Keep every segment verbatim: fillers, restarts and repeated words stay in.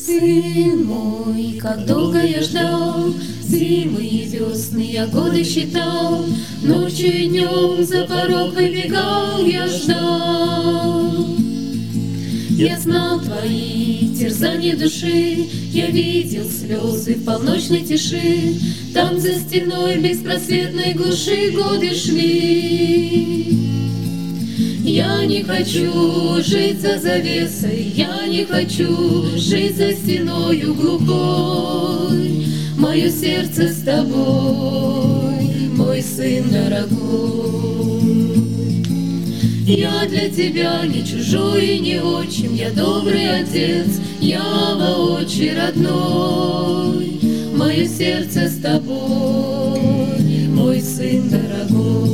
Сын мой, как долго я ждал, зимы и весны я годы считал, ночью и днем за порог выбегал, я ждал. Я знал твои терзания души, я видел слезы в полночной тиши, там за стеной беспросветной глуши годы шли. Я не хочу жить за завесой, я не хочу жить за стеною глухой. Мое сердце с тобой, мой сын дорогой. Я для тебя не чужой и не отчим, я добрый отец, я воочи родной. Мое сердце с тобой, мой сын дорогой.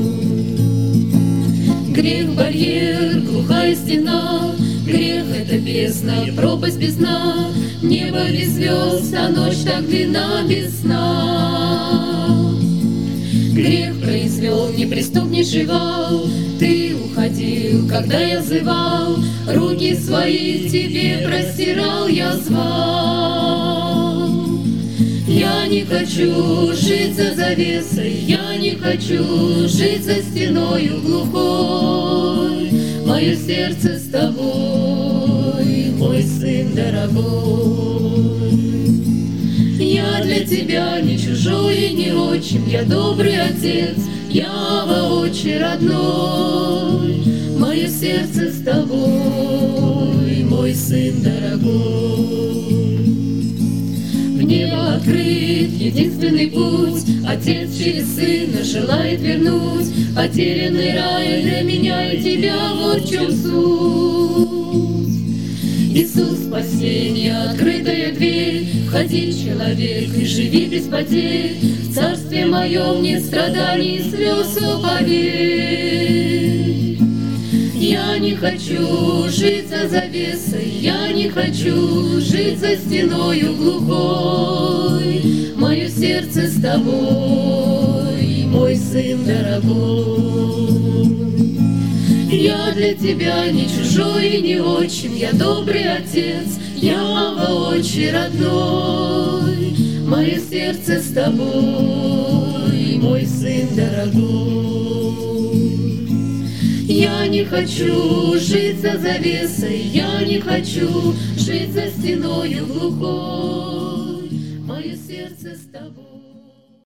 Грех — барьер, глухая стена, грех — это бездна, пропасть без дна, небо без звезд, а ночь так длинна без сна. Грех произвел неприступнейший вал, ты уходил, когда я зывал, руки свои к тебе простирал, я звал. Я не хочу жить за завесой, я не хочу жить за стеною глухой. Мое сердце с тобой, мой сын дорогой. Я для тебя не чужой и не отчим, я добрый отец, я воочи родной. Мое сердце с тобой, мой сын дорогой. В небо открыт единственный путь, Отец через Сына желает вернуть потерянный рай для меня и тебя, вот в чем суть. Иисус спасение, открытая дверь, входи, человек, и живи без потерь. В царстве моем нет страданий и слез, о, поверь. Я не хочу жить за завесой, я не хочу жить за стеною глухой. Мое сердце с тобой, мой сын дорогой. Я для тебя не чужой и не отчим, я добрый отец, я воочи родной. Мое сердце с тобой, мой сын дорогой. Я не хочу жить за завесой, я не хочу жить за стеною глухой.